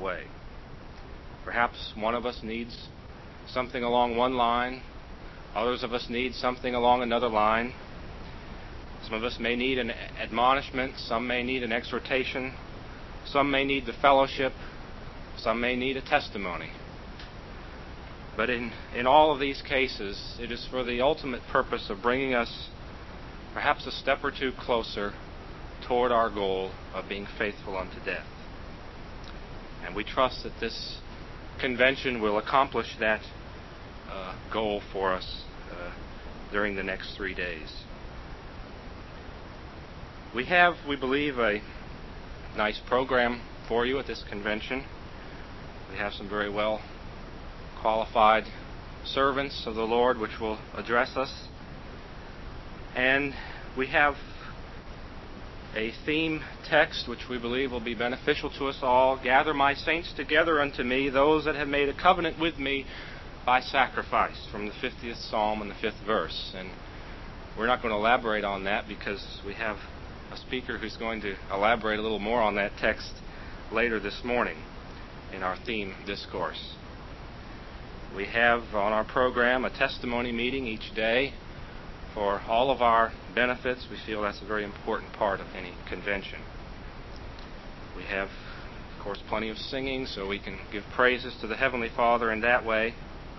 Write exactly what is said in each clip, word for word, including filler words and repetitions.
way. Perhaps one of us needs something along one line, others of us need something along another line. Some of us may need an admonishment, some may need an exhortation, some may need the fellowship, some may need a testimony. But in, in all of these cases, it is for the ultimate purpose of bringing us perhaps a step or two closer toward our goal of being faithful unto death. And we trust that this convention will accomplish that uh, goal for us uh, during the next three days. We have, we believe, a nice program for you at this convention. We have some very well qualified servants of the Lord which will address us. And we have a theme text which we believe will be beneficial to us all. Gather my saints together unto me, those that have made a covenant with me by sacrifice, from the fiftieth Psalm and the fifth verse. And we're not going to elaborate on that because we have a speaker who's going to elaborate a little more on that text later this morning in our theme discourse. We have on our program a testimony meeting each day for all of our benefits. We feel that's a very important part of any convention. We have, of course, plenty of singing so we can give praises to the Heavenly Father in that way.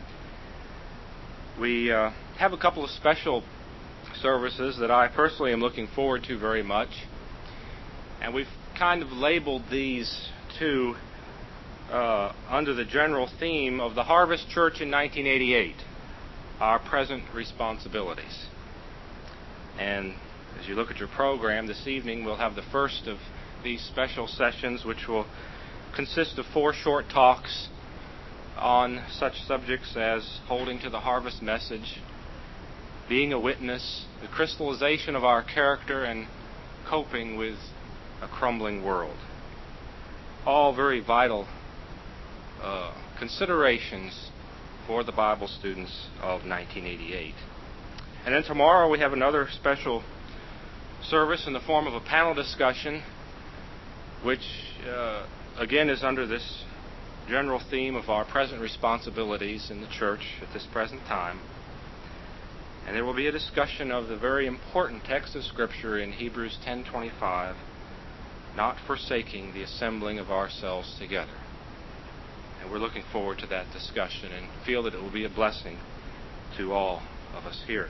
We uh, have a couple of special services that I personally am looking forward to very much. And we've kind of labeled these two uh, under the general theme of the Harvest Church in nineteen eighty-eight, our present responsibilities. And as you look at your program this evening, we'll have the first of these special sessions, which will consist of four short talks on such subjects as holding to the harvest message, being a witness, the crystallization of our character, and coping with a crumbling world. All very vital uh, considerations for the Bible students of nineteen eighty-eight. And then tomorrow we have another special service in the form of a panel discussion, which uh, again is under this general theme of our present responsibilities in the church at this present time. And there will be a discussion of the very important text of Scripture in Hebrews ten twenty-five, not forsaking the assembling of ourselves together. And we're looking forward to that discussion and feel that it will be a blessing to all of us here.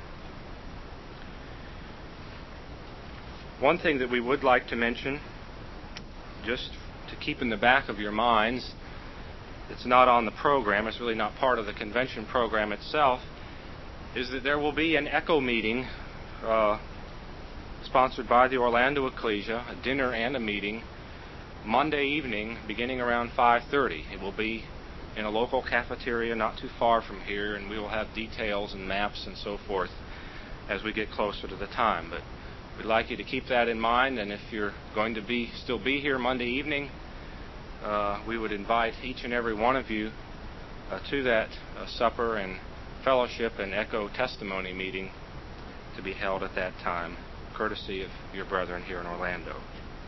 One thing that we would like to mention, just to keep in the back of your minds, it's not on the program, it's really not part of the convention program itself, is that there will be an ECHO meeting uh, sponsored by the Orlando Ecclesia, a dinner and a meeting, Monday evening beginning around five thirty. It will be in a local cafeteria not too far from here, and we will have details and maps and so forth as we get closer to the time. But we'd like you to keep that in mind, and if you're going to be still be here Monday evening, uh, we would invite each and every one of you uh, to that uh, supper and fellowship and echo testimony meeting to be held at that time, courtesy of your brethren here in Orlando.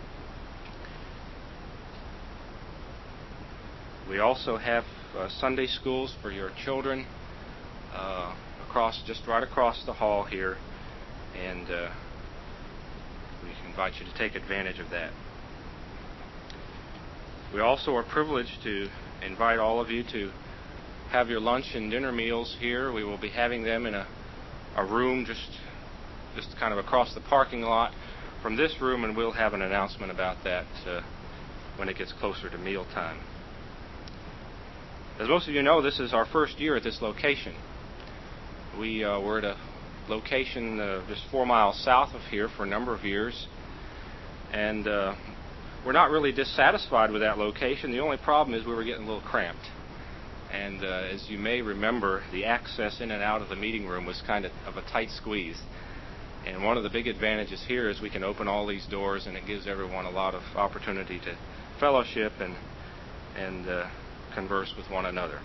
We also have uh, Sunday schools for your children uh, across, just right across the hall here, and uh, we invite you to take advantage of that. We also are privileged to invite all of you to have your lunch and dinner meals here. We will be having them in a, a room just just kind of across the parking lot from this room, and we'll have an announcement about that uh, when it gets closer to mealtime. As most of you know, this is our first year at this location. We uh, were at a location uh, just four miles south of here for a number of years, and uh, we're not really dissatisfied with that location. The only problem is we were getting a little cramped. And uh, as you may remember, the access in and out of the meeting room was kind of, of a tight squeeze. And one of the big advantages here is we can open all these doors, and it gives everyone a lot of opportunity to fellowship and and uh, converse with one another.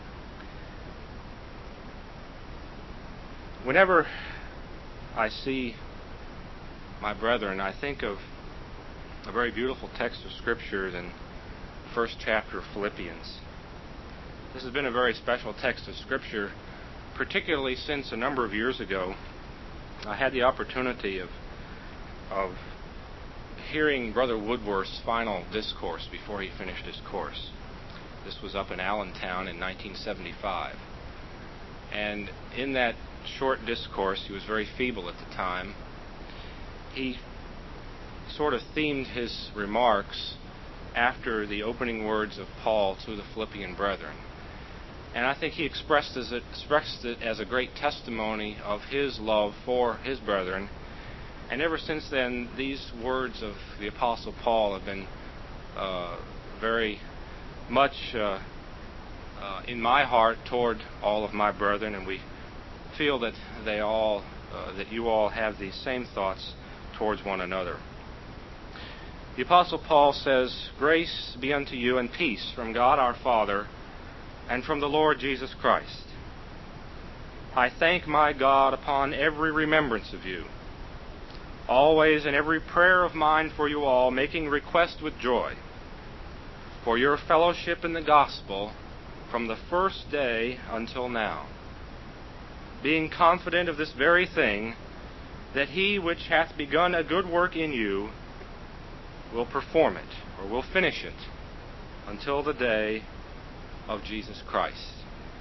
Whenever I see my brethren, I think of a very beautiful text of Scripture in first chapter of Philippians. This has been a very special text of Scripture, particularly since a number of years ago I had the opportunity of of hearing Brother Woodworth's final discourse before he finished his course. This was up in Allentown in nineteen seventy-five. And in that short discourse, he was very feeble at the time, he sort of themed his remarks after the opening words of Paul to the Philippian brethren. And I think he expressed it, expressed it as a great testimony of his love for his brethren. And ever since then, these words of the Apostle Paul have been uh, very much uh, uh, in my heart toward all of my brethren, and we feel that they all, uh, that you all have these same thoughts towards one another. The Apostle Paul says, "Grace be unto you and peace from God our Father and from the Lord Jesus Christ. I thank my God upon every remembrance of you, always in every prayer of mine for you all, making request with joy for your fellowship in the gospel from the first day until now, being confident of this very thing, that he which hath begun a good work in you will perform it, or will finish it, until the day of Jesus Christ."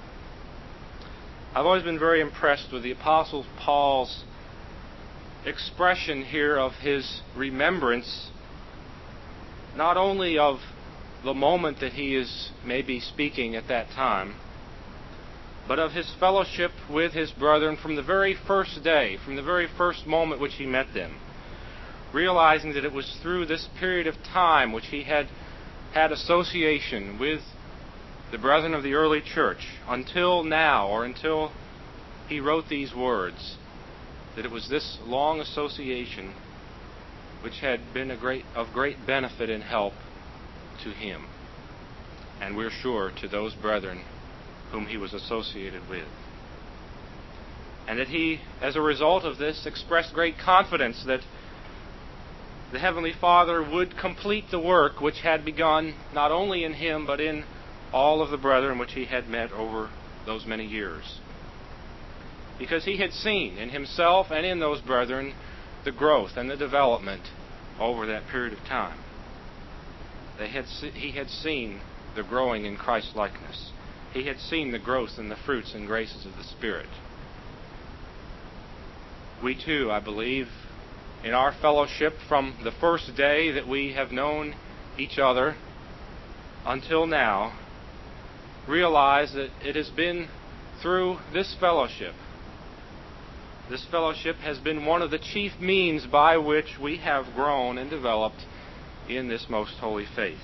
I've always been very impressed with the Apostle Paul's expression here of his remembrance, not only of the moment that he is maybe speaking at that time, but of his fellowship with his brethren from the very first day, from the very first moment which he met them, realizing that it was through this period of time which he had had association with the brethren of the early church until now, or until he wrote these words, that it was this long association which had been a great, of great benefit and help to him, and we're sure to those brethren whom he was associated with. And that he, as a result of this, expressed great confidence that the Heavenly Father would complete the work which had begun not only in him, but in all of the brethren which he had met over those many years. Because he had seen in himself and in those brethren the growth and the development over that period of time. They had se- he had seen the growing in Christ-likeness. He had seen the growth in the fruits and graces of the Spirit. We too, I believe, in our fellowship from the first day that we have known each other until now, realize that it has been through this fellowship. This fellowship has been one of the chief means by which we have grown and developed in this most holy faith.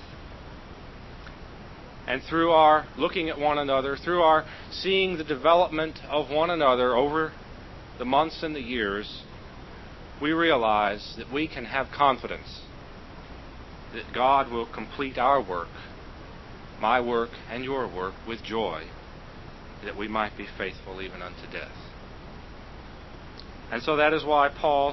And through our looking at one another, through our seeing the development of one another over the months and the years, we realize that we can have confidence that God will complete our work, my work and your work, with joy, that we might be faithful even unto death. And so that is why Paul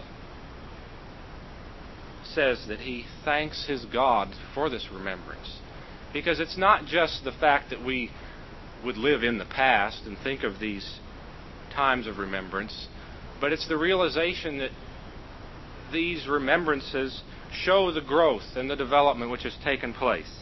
says that he thanks his God for this remembrance. Because it's not just the fact that we would live in the past and think of these times of remembrance, but it's the realization that these remembrances show the growth and the development which has taken place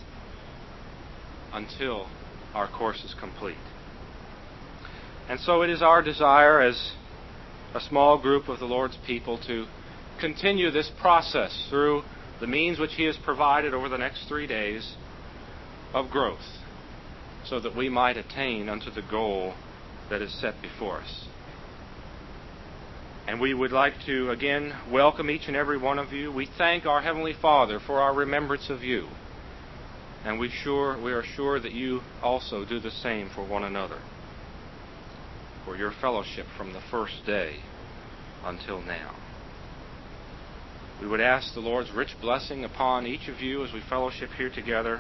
until our course is complete. And so it is our desire as a small group of the Lord's people to continue this process through the means which He has provided over the next three days of growth, so that we might attain unto the goal that is set before us. And we would like to again welcome each and every one of you. We thank our Heavenly Father for our remembrance of you. And we sure we are sure that you also do the same for one another, for your fellowship from the first day until now. We would ask the Lord's rich blessing upon each of you as we fellowship here together.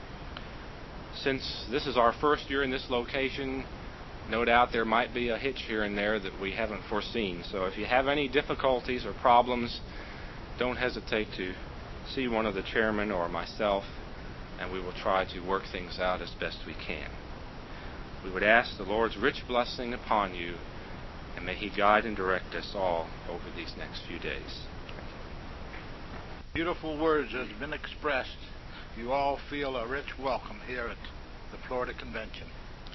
Since this is our first year in this location, no doubt there might be a hitch here and there that we haven't foreseen. So if you have any difficulties or problems, don't hesitate to see one of the chairmen or myself, and we will try to work things out as best we can. We would ask the Lord's rich blessing upon you, and may He guide and direct us all over these next few days. Beautiful words that have been expressed. You all feel a rich welcome here at the Florida Convention.